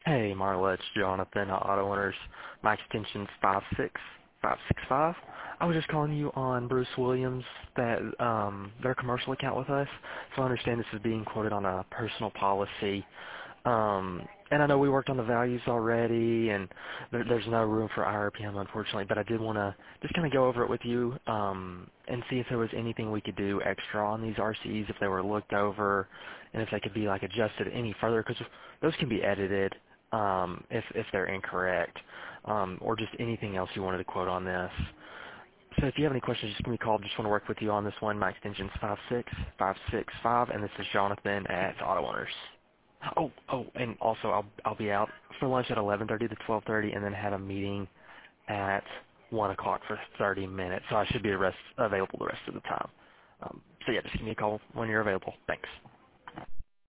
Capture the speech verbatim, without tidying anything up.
Hey, Marla, it's Jonathan, uh, Auto Owners. My extension's five six five six five. I was just calling you on Bruce Williams, that um, their commercial account with us. So I understand this is being quoted on a personal policy. Um, and I know we worked on the values already, and there, there's no room for I R P M, unfortunately, but I did want to just kind of go over it with you um, and see if there was anything we could do extra on these R C Es, if they were looked over, and if they could be like adjusted any further, because those can be edited um, if, if they're incorrect, um, or just anything else you wanted to quote on this. So if you have any questions, just give me a call. Just want to work with you on this one. My extension's five six five six five, and this is Jonathan at Auto Owners. Oh, oh, and also I'll I'll be out for lunch at eleven thirty to twelve thirty, and then have a meeting at one o'clock for thirty minutes. So I should be the rest, available the rest of the time. Um, so yeah, just give me a call when you're available. Thanks.